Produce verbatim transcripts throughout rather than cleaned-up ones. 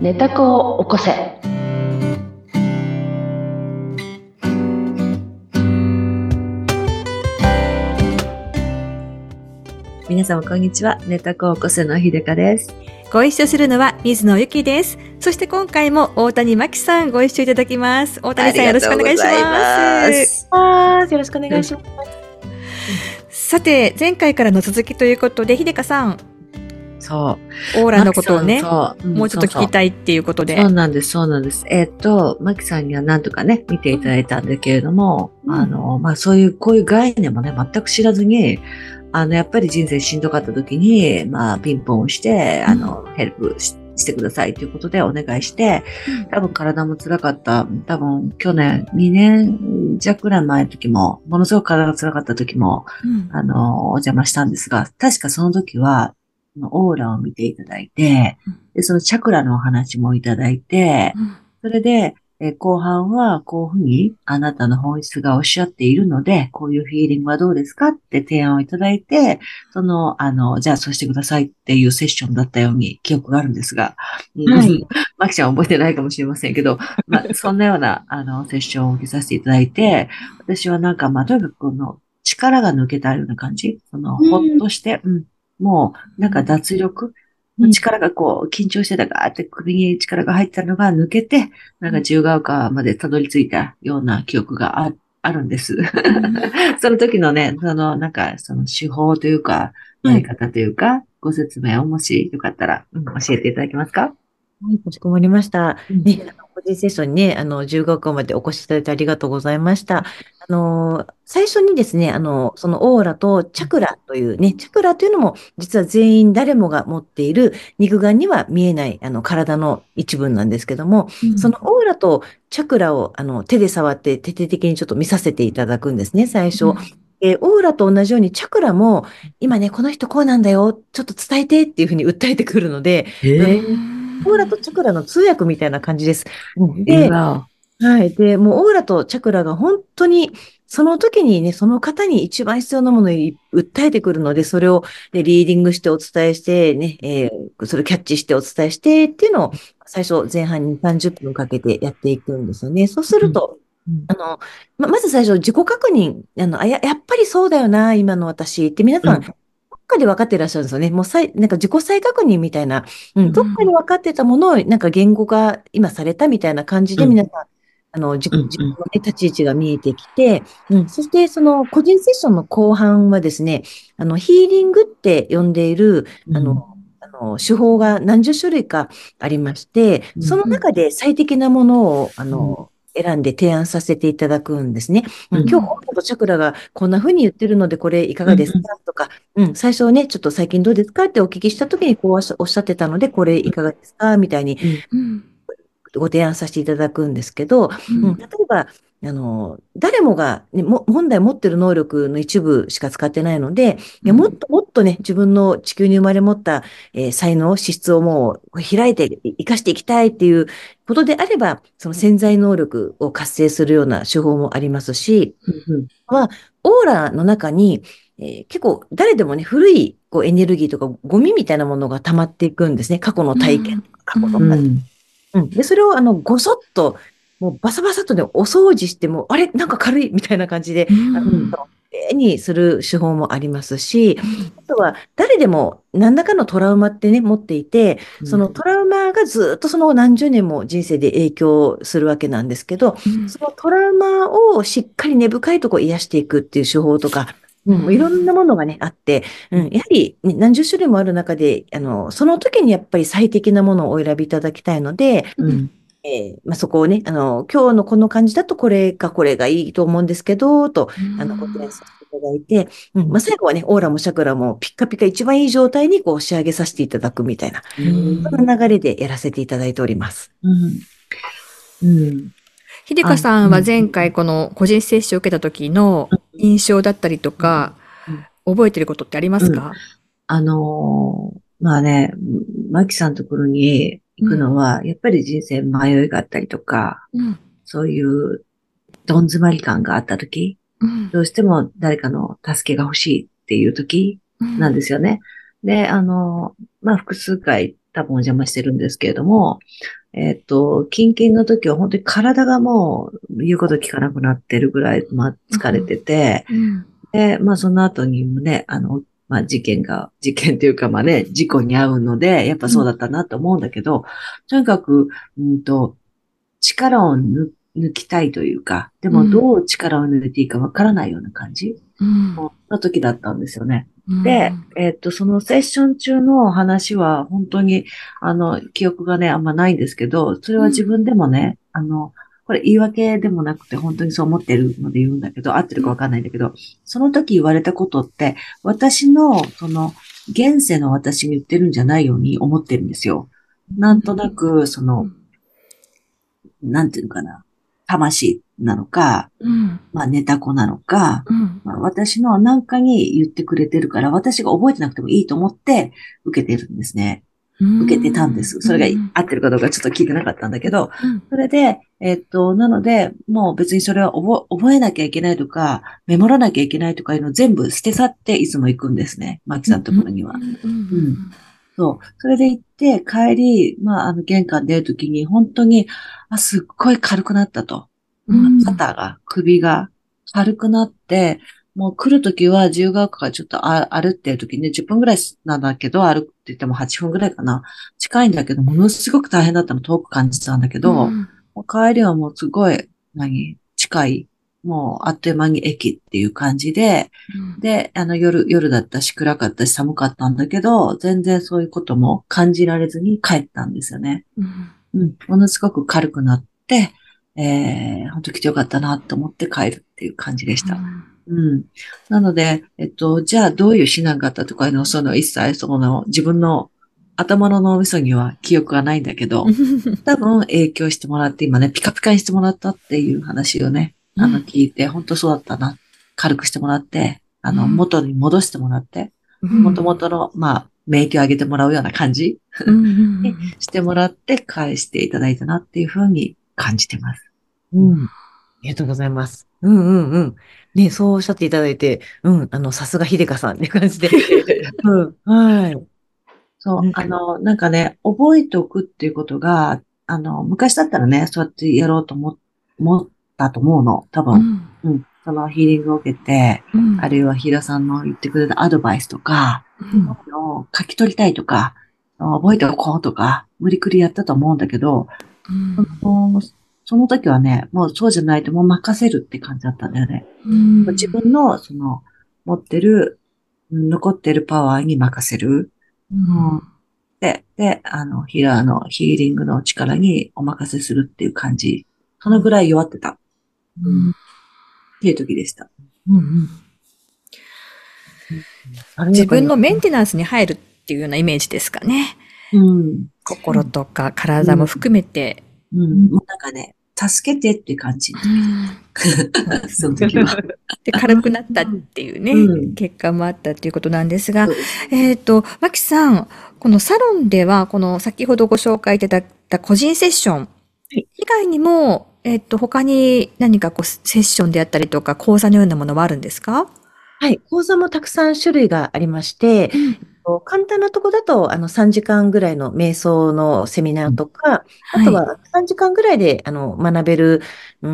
寝た子を起こせ。 皆様こんにちは。寝た子を起こせのひでかです。 ご一緒するのは水野ゆきです。そして今回も大谷真紀さんご一緒いただきます。大谷さんよろしくお願いします。 よろしくお願いします。 さて前回からの続きということで、ひでかさん、 そうオーラのことをね、 そう、うん、 もうちょっと聞きたいっていうことで。 そうなんです、そうなんです。えっと、マキさんには何とかね、見ていただいたんだけれども、うん、あの、まあ、そういう、こういう概念もね、全く知らずに、あの、やっぱり人生しんどかった時に、まあ、ピンポンをして、あの、うん、ヘルプし、してくださいということでお願いして、多分体も辛かった、多分去年にねん弱くらい前の時も、ものすごく体が辛かった時も、うん、あの、お邪魔したんですが、確かその時は、オーラを見ていただいて、で、そのチャクラのお話もいただいて、それで、え後半はこういうふうにあなたの本質がおっしゃっているので、こういうフィーリングはどうですかって提案をいただいて、その、あの、じゃあそうしてくださいっていうセッションだったように記憶があるんですが、はい。マキちゃんは覚えてないかもしれませんけど、まあ、そんなような、あの、セッションを受けさせていただいて、私はなんか、まあ、とにかくこの力が抜けたような感じ、その、ほっとして、うん、もう、なんか脱力、力がこう、緊張してたガーって首に力が入ったのが抜けて、なんか自由が丘までたどり着いたような記憶がああるんです。その時のね、その、なんか、その手法というか、やり方というか、ご説明をもしよかったら、うん、教えていただけますか？ はい、かしこまりました。うん、ね、個人セッションにね、あの、自由が丘までお越しいただいてありがとうございました。あの、最初にですね、あの、そのオーラとチャクラというね、チャクラというのも、実は全員誰もが持っている肉眼には見えない、あの、体の一部なんですけども、うん、そのオーラとチャクラを、あの、手で触って徹底的にちょっと見させていただくんですね、最初。うん、えー、オーラと同じようにチャクラも、今ね、この人こうなんだよ、ちょっと伝えてっていうふうに訴えてくるので、 へー、 オーラとチャクラの通訳みたいな感じです。で、はい。で、もうオーラとチャクラが本当に、その時にね、その方に一番必要なものを訴えてくるので、それを、ね、リーディングしてお伝えしてね、えー、それをキャッチしてお伝えしてっていうのを、最初前半にさんじゅっぷんかけてやっていくんですよね。そうすると、うん、あの、ま、まず最初自己確認、あの、あや、やっぱりそうだよな、今の私って皆さん、うん、どっかで分かってらっしゃるんですよね。もう再、なんか自己再確認みたいな、うん、どっかで分かってたものを、なんか言語化今されたみたいな感じで皆さん、うん、あの、自分の、ね、立ち位置が見えてきて、うん、そしてその個人セッションの後半はですね、あの、ヒーリングって呼んでいる、あの、うん、あの手法が何十種類かありまして、その中で最適なものを、あの、選んで提案させていただくんですね。うん、今日、オーラとチャクラがこんな風に言ってるので、これいかがですかとか、うん、最初ね、ちょっと最近どうですかってお聞きしたときにこうおっしゃってたので、これいかがですかみたいに、ご提案させていただくんですけど、うん、例えば、あの、誰もが、ね、も本来持ってる能力の一部しか使ってないので、いやもっともっとね、自分の地球に生まれ持った、えー、才能、資質をもう開いて生かしていきたいっていうことであれば、その潜在能力を活性するような手法もありますし、うん、はオーラの中に、えー、結構誰でもね、古いこうエネルギーとかゴミみたいなものが溜まっていくんですね。過去の体験、過去の体験。うん、で、それをあの、ごそっと、もうバサバサとね、お掃除しても、あれなんか軽いみたいな感じで、うん、あの、きれいにする手法もありますし、あとは誰でも何らかのトラウマってね、持っていて、そのトラウマがずっとその何十年も人生で影響するわけなんですけど、うん、そのトラウマをしっかり根深いところ癒していくっていう手法とか、うん、いろんなものがね、あって、うん、やはり、ね、何十種類もある中で、あの、その時にやっぱり最適なものをお選びいただきたいので、うん、えーまあ、そこをね、あの、今日のこの感じだとこれかこれがいいと思うんですけど、と、あの、ご提案させていただいて、うん、まあ、最後はね、オーラもシャクラもピッカピカ一番いい状態にこう仕上げさせていただくみたいな、うん、そんな流れでやらせていただいております。 うん。うんひでかさんは前回この個人接種を受けた時の印象だったりとか、覚えてることってありますか？うん、 あのー、まあね、マキさんのところに行くのは、うん、やっぱり人生迷いがあったりとか、うん、そういうどん詰まり感があった時、うん、どうしても誰かの助けが欲しいっていう時なんですよね。うん、で、あのー、まあ複数回多分お邪魔してるんですけれども、えっと、キンキンの時は本当に体がもう言うこと聞かなくなってるぐらい、まあ疲れてて、 うん。 で、まあその後にもね、あの、まあ事件が、事件というかまあね、事故に遭うので、やっぱそうだったなと思うんだけど、とにかく、うんと、力を抜抜きたいというか、でもどう力を抜いていいかわからないような感じうん。 の時だったんですよね。 うん。 で、えっと、そのセッション中の話は本当に、あの、記憶がね、あんまないんですけど、それは自分でもね、あの、これ言い訳でもなくて本当にそう思ってるので言うんだけど、合ってるかわかんないんだけど、その時言われたことって、私の、その、現世の私に言ってるんじゃないように思ってるんですよ。なんとなく、その、なんていうのかな、魂なのか、 うん。 まあネタ子なのか、 うん。 まあ、私の何かに言ってくれてるから、私が覚えてなくてもいいと思って受けてるんですね。受けてたんです。それが合ってるかどうかちょっと聞いてなかったんだけど、それで、えっと、なので、もう別にそれは覚覚えなきゃいけないとか、メモらなきゃいけないとかいうのを全部捨て去っていつも行くんですね。マキさんのところには。うん。そう。それで行って、帰り、まあ、あの、玄関出るときに、本当に、あ、すっごい軽くなったと。肩が、首が軽くなって、もう来るときは自由が丘からちょっとあ歩ってるときね、じゅっぷんぐらいなんだけど、歩くって言ってもはっぷんぐらいかな。近いんだけど、ものすごく大変だったの、遠く感じたんだけど、もう帰りはもうすごい、何、近い、もうあっという間に駅っていう感じで、で、あの夜、夜だったし暗かったし寒かったんだけど、全然そういうことも感じられずに帰ったんですよね。 うんうん、ものすごく軽くなって、えー、本当来てよかったなと思って帰るっていう感じでした。うん。なので、えっと、じゃあどういう指南があったとかいうのを、その一切その自分の頭の脳みそには記憶がないんだけど、多分影響してもらって今ね、ピカピカにしてもらったっていう話をね、あの聞いて、本当そうだったな。軽くしてもらって、あの、元に戻してもらって、元々の、まあ、免疫を上げてもらうような感じにしてもらって返していただいたなっていうふうに感じてます。 うん。ありがとうございます。うんうんうん。ね、そうおっしゃっていただいて、うん、あの、さすが秀香さんって感じで。うん、はい。 そう、あの、なんかね、覚えておくっていうことが、あの、昔だったらね、そうやってやろうと思、思ったと思うの、多分。うん。そのヒーリングを受けて、あるいはヒーラーさんの言ってくれたアドバイスとか、そういうのを書き取りたいとか、覚えておこうとか、無理くりやったと思うんだけど、そその時はね、もうそうじゃないともう任せるって感じだったんだよね。自分の、その、持ってる、残ってるパワーに任せる。うん、で、で、あの、ヒーラーのヒーリングの力にお任せするっていう感じ。そのぐらい弱ってた。うん、っていう時でした。うんうん、自分のメンテナンスに入るっていうようなイメージですかね。うん、心とか体も含めて。 うん。うん、もうなんかね、助けてっていう感じ。その時は。 で、軽くなったっていうね、うん、結果もあったっていうことなんですが、えっと、マキさん、このサロンでは、この先ほどご紹介いただいた個人セッション以外にも、えっと、他に何かこうセッションであったりとか、講座のようなものはあるんですか？ はい、講座もたくさん種類がありまして、うん、簡単なとこだと、あの、さんじかんぐらいの瞑想のセミナーとか、うん、あとはさんじかんぐらいで、あの、学べる、うん、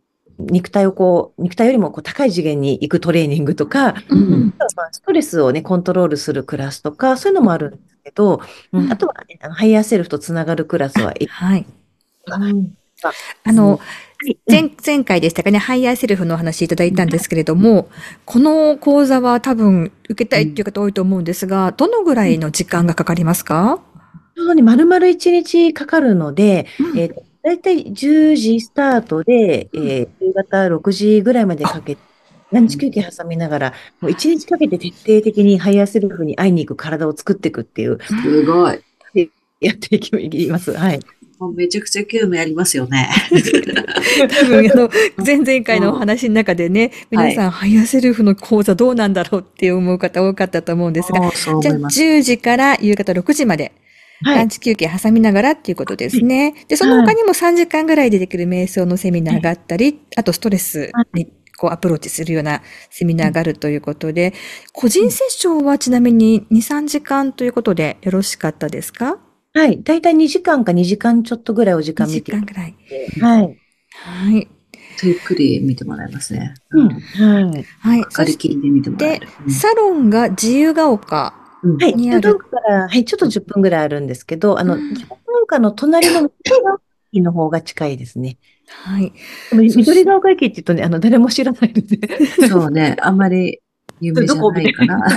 肉体をこう、肉体よりもこう高い次元に行くトレーニングとか、うん、あとはストレスをね、コントロールするクラスとか、そういうのもあるんですけど、うん、あとは、ね、あのハイヤーセルフとつながるクラスは、 はい。あの、前、前回でしたかね、ハイヤーセルフのお話いただいたんですけれども、この講座は多分受けたいっていう方多いと思うんですが、どのぐらいの時間がかかりますか？ ちょうどね、丸々いちにちかかるので、うん、えー、だいたいじゅうじスタートで、えー、夕方ろくじぐらいまでかけて、ランチ休憩挟みながら、もういちにちかけて徹底的にハイヤーセルフに会いに行く体を作っていくっていう。 すごい。 やっていきます。はい。 もうめちゃくちゃ興味ありますよね。 多分、あの、前々回のお話の中でね、皆さん、はい、ハイヤーセルフの講座どうなんだろうって思う方多かったと思うんですが、じゃあじゅうじから夕方ろくじまで、はい、ランチ休憩挟みながらっていうことですね。で、その他にもさんじかんぐらいでできる瞑想のセミナーがあったり、はい、あとストレスにこうアプローチするようなセミナーがあるということで、個人セッションはちなみにに、さんじかんということでよろしかったですか？ はい。だいたいにじかんかにじかんちょっとぐらいお時間見て。 にじかんぐらい。 はい。 はい。 ゆっくり見てもらいますね。 うん。はい。 はい。 かかりきりで見てもらえる。 で、サロンが自由が丘はい。 にある。 自由が丘から、はい、ちょっとじゅっぷんぐらいあるんですけど、あの、自由が丘の隣の緑が丘駅の方が近いですね。 はい。 緑が丘駅って言うとね、あの、誰も知らないので。 そうね。あんまり有名じゃないかな。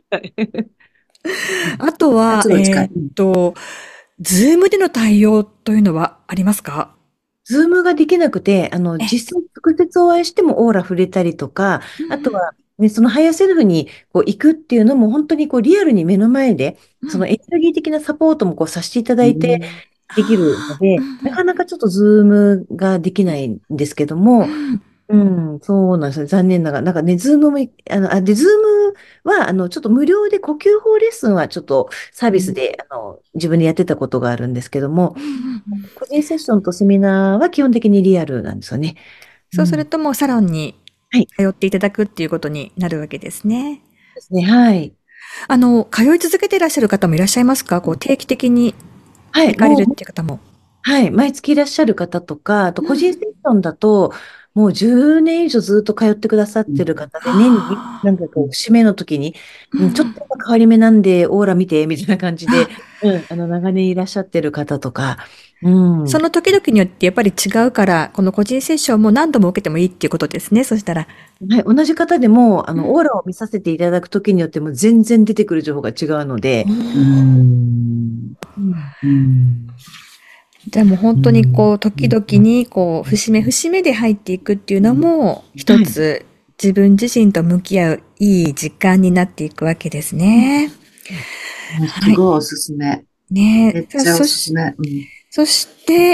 あとは、えっと、ズームでの対応というのはありますか？ ズームができなくて、あの、実際直接お会いしてもオーラ触れたりとか、あとは、ね、そのハイヤーセルフにこう行くっていうのも本当にこうリアルに目の前で、そのエネルギー的なサポートもこうさせていただいてできるので、なかなかちょっとズームができないんですけども、うん、そうなんですよ。残念ながら。なんかね、ズームもい、あの、あ、で、ズームは、あの、ちょっと無料で呼吸法レッスンはちょっとサービスで、あの、自分でやってたことがあるんですけども、個人セッションとセミナーは基本的にリアルなんですよね。 そうするともうサロンにはい。 通っていただくっていうことになるわけですね。 ですね。はい。 あの、通い続けていらっしゃる方もいらっしゃいますか？こう、定期的にはい。 行かれるっていう方も。 はい。毎月いらっしゃる方とか、あと個人セッションだと、もうじゅうねん以上ずっと通ってくださってる方で、年になんかこう、節目の時に、うん、ちょっと変わり目なんで、オーラ見て、みたいな感じで、うん、あの、長年いらっしゃってる方とか、うん。 その時々によってやっぱり違うから、この個人セッションも何度も受けてもいいっていうことですね。そしたら。 はい。同じ方でも、あの、オーラを見させていただく時によっても全然出てくる情報が違うので、 うん。うん。 じゃあもう本当にこう、時々にこう、節目節目で入っていくっていうのも、一つ自分自身と向き合ういい時間になっていくわけですね。 すごいおすすめ。 ねえ。 めっちゃおすすめ。 そして、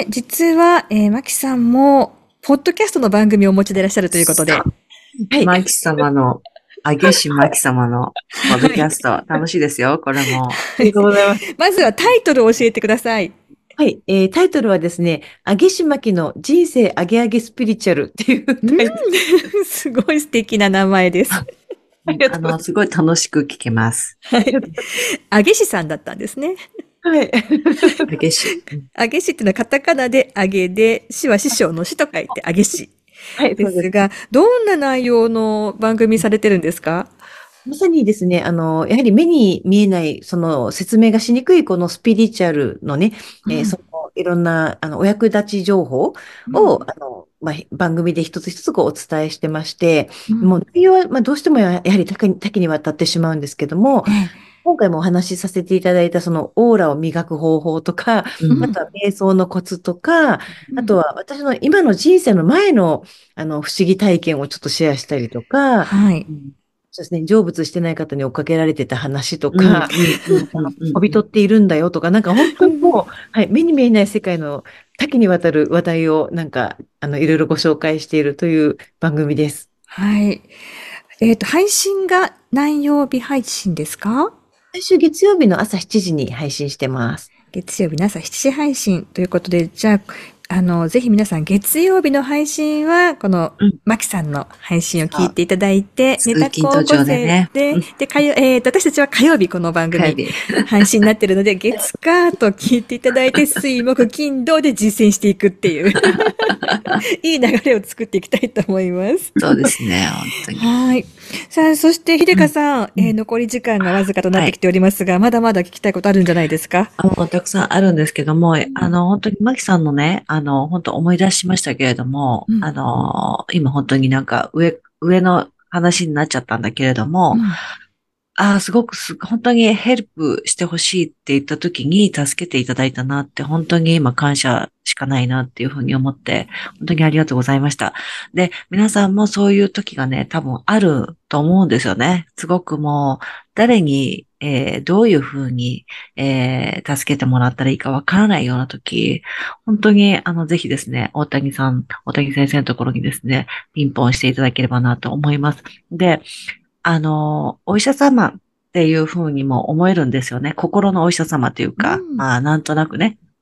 実は、えー、マキさんも、ポッドキャストの番組をお持ちでいらっしゃるということで。はい。マキ様の、あげしマキ様のポッドキャスト、楽しいですよ、これも。 ありがとうございます。 まずはタイトルを教えてください。 はい、えー、タイトルはですね、あげしまきの人生あげあげスピリチュアルっていうタイトル、 うん、すごい素敵な名前です。あの、すごい楽しく聞けます。 はい。あげしさんだったんですね。 はい。 あげし。 あげしっていうのはカタカナであげで、しは師匠のしと書いてあげし。はい。ですが、どんな内容の番組されてるんですか？ まさにですね、あの、やはり目に見えない、その説明がしにくいこのスピリチュアルのね、うん、えー、そのいろんなあのお役立ち情報を、うん、あの、まあ、番組で一つ一つこうお伝えしてまして、うん、もう内容は、まあ、どうしてもやはり多岐多岐にわたってしまうんですけども、今回もお話しさせていただいたそのオーラを磨く方法とか、うん、あとは瞑想のコツとか、うん、あとは私の今の人生の前のあの不思議体験をちょっとシェアしたりとか、 はい。 そうですね、成仏してない方に追っかけられてた話とか、飛び取っているんだよとか、なんか本当にもう、はい、目に見えない世界の多岐にわたる話題をなんか、あの、いろいろご紹介しているという番組です。 はい。えっと、配信が何曜日配信ですか？ 来週月曜日の朝しちじに配信してます。 月曜日の朝しちじ配信ということで、じゃあ、あの、ぜひ皆さん月曜日の配信は、この、マキさんの配信を聞いていただいて、 ネタ高校生で、 で、で、火曜、えーと、私たちは火曜日この番組、配信になっているので、月火と聞いていただいて、水木金土で実践していくっていう、いい流れを作っていきたいと思います。 そうですね、本当に。 はい。さあ、そして、秀香さん、うん、えー、残り時間がわずかとなってきておりますが、はい、まだまだ聞きたいことあるんじゃないですか？ あの、たくさんあるんですけども、あの、本当にマキさんのね、あの、本当思い出しましたけれども、うん、あの、今本当になんか上、上の話になっちゃったんだけれども、うん、ああ、すごくす、本当にヘルプしてほしいって言った時に助けていただいたなって、本当に今感謝しかないなっていうふうに思って、本当にありがとうございました。で、皆さんもそういう時がね、多分あると思うんですよね。すごくもう、誰に、えー、どういうふうに、えー、助けてもらったらいいかわからないような時、本当に、あの、ぜひですね、大谷さん、大谷先生のところにですね、ピンポンしていただければなと思います。で、あの、お医者様っていうふうにも思えるんですよね。心のお医者様というか、うん、まあ、なんとなくね、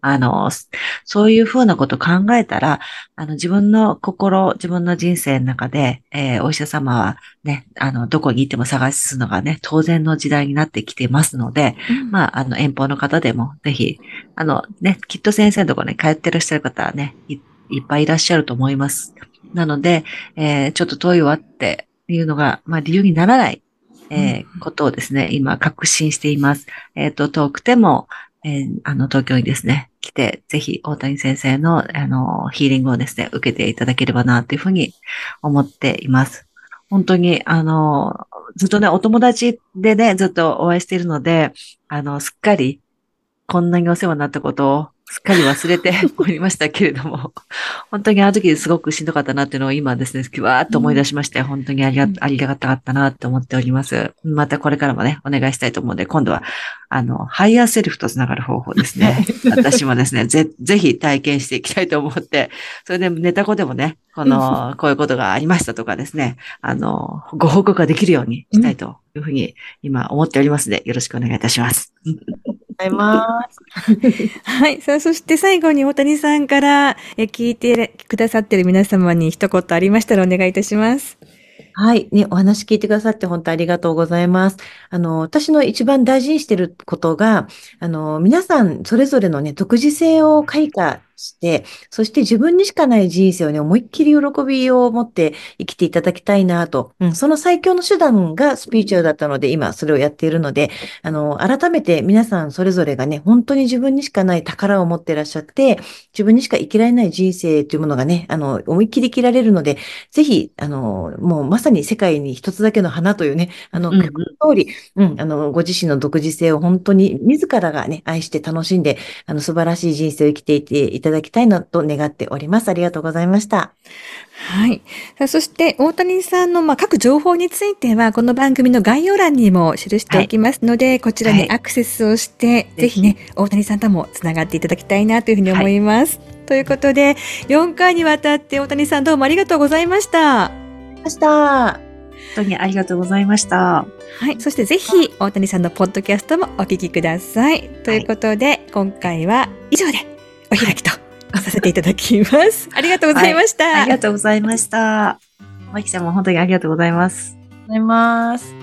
あの、そういうふうなことを考えたら、あの、自分の心、自分の人生の中で、えーお医者様はね、あの、どこに行っても探すのがね、当然の時代になってきてますので、 うん、 まあ、あの、遠方の方でも、ぜひ、あの、ね、きっと先生のところに通ってらっしゃる方はね、い、いっぱいいらっしゃると思います。なので、えーちょっと遠いわっていうのが、まあ、理由にならない、えーことをですね、今、確信しています。えっと、遠くても、えーあの、東京にですね、来て、ぜひ、大谷先生の、あの、ヒーリングをですね、受けていただければな、というふうに思っています。本当に、あの、ずっとね、お友達でね、ずっとお会いしているので、あの、すっかり、こんなにお世話になったことを、すっかり忘れておりましたけれども、本当にあの時すごくしんどかったなっていうのを今ですね、わーっと思い出しまして、本当にありが、ありがたかったなって思っております。またこれからもね、お願いしたいと思うので、今度は、あの、ハイヤーセルフとつながる方法ですね。私もですね、ぜ、ぜひ体験していきたいと思って、それでネタ語でもね、この、こういうことがありましたとかですね、あの、ご報告ができるようにしたいというふうに今思っておりますので、よろしくお願いいたします。 ございます。 はい。さあ、そして最後に大谷さんからえ聞いてくださっている皆様に一言ありましたらお願いいたします。 はい。ね、お話聞いてくださって本当ありがとうございます。あの、私の一番大事にしていることが、あの、皆さんそれぞれのね、独自性を開花して、そして自分にしかない人生をね、思いっきり喜びを持って生きていただきたいなと。うん、その最強の手段がスピリチュアルだったので、今それをやっているので、あの、改めて皆さんそれぞれがね、本当に自分にしかない宝を持っていらっしゃって、自分にしか生きられない人生というものがね、あの、思いっきり生きられるので、ぜひ、あの、もうまさに世界に一つだけの花というね、あの、 うんうん。 通り、うん、あの、ご自身の独自性を本当に自らがね、愛して楽しんで、あの、素晴らしい人生を生きていっていただきたいなと願っております。ありがとうございました。 はい。さあ、そして、大谷さんの、まあ、各情報については、この番組の概要欄にも記しておきますので、はい、こちらにアクセスをして、はい、ぜひね、大谷さんともつながっていただきたいなというふうに思います。はい、ということで、よんかいにわたって大谷さんどうもありがとうございました。 ました。 本当にありがとうございました。 はい。そしてぜひ、大谷さんのポッドキャストもお聞きください。ということで、はい、今回は以上でお開きとさせていただきます。ありがとうございました。はい、 ありがとうございました。マキちゃんも本当にありがとうございます。 ありがとうございます。